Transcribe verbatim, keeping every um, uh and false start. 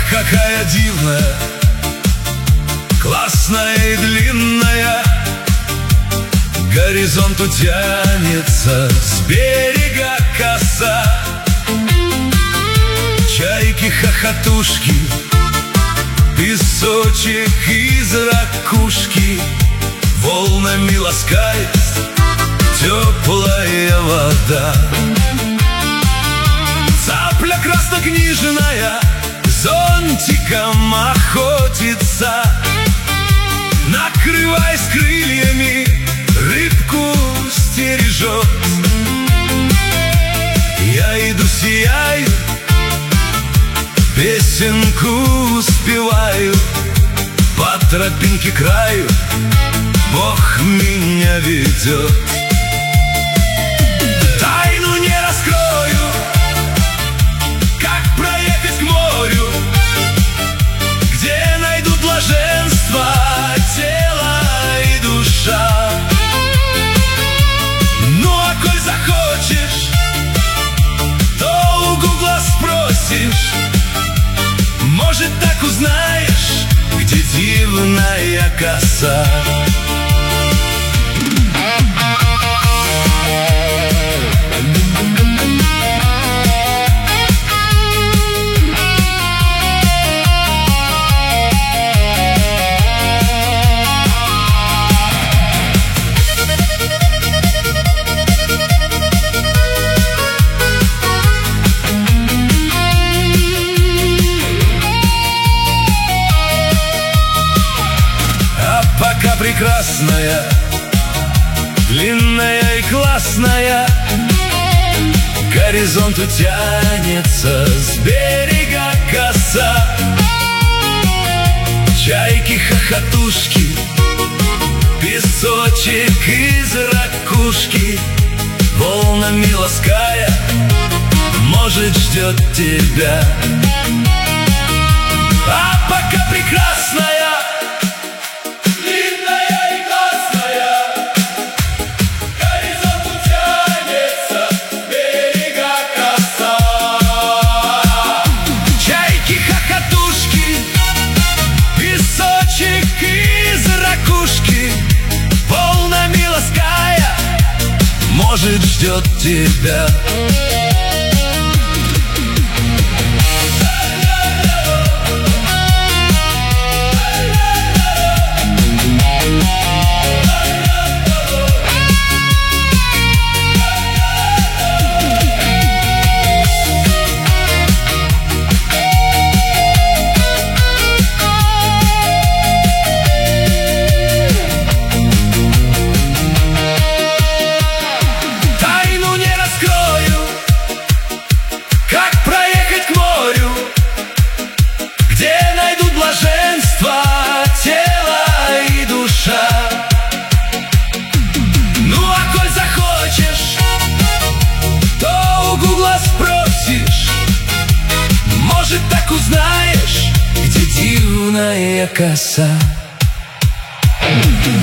какая дивная, классная и длинная, к горизонту тянется с берега коса. Чайки-хохотушки, песочек из ракушки, волнами ласкает теплая вода. Цапля краснокнижная зонтиком охотится, накрываясь крыльями, рыбку стережет. Я иду, сияю, песенку спеваю, по тропинке краю Бог меня ведет. Тайну не раскрою, как проехать к морю, где найду блаженство тело и душа. Ну а коль захочешь, то у гугла спросишь, может, так узнаешь, где дивная коса. Прекрасная, длинная и классная, к горизонту тянется с берега коса. Чайки-хохотушки, песочек из ракушки, волнами лаская, может, ждет тебя. А пока прекрасная, может, ждет тебя. Может, так узнаешь, где дивная коса.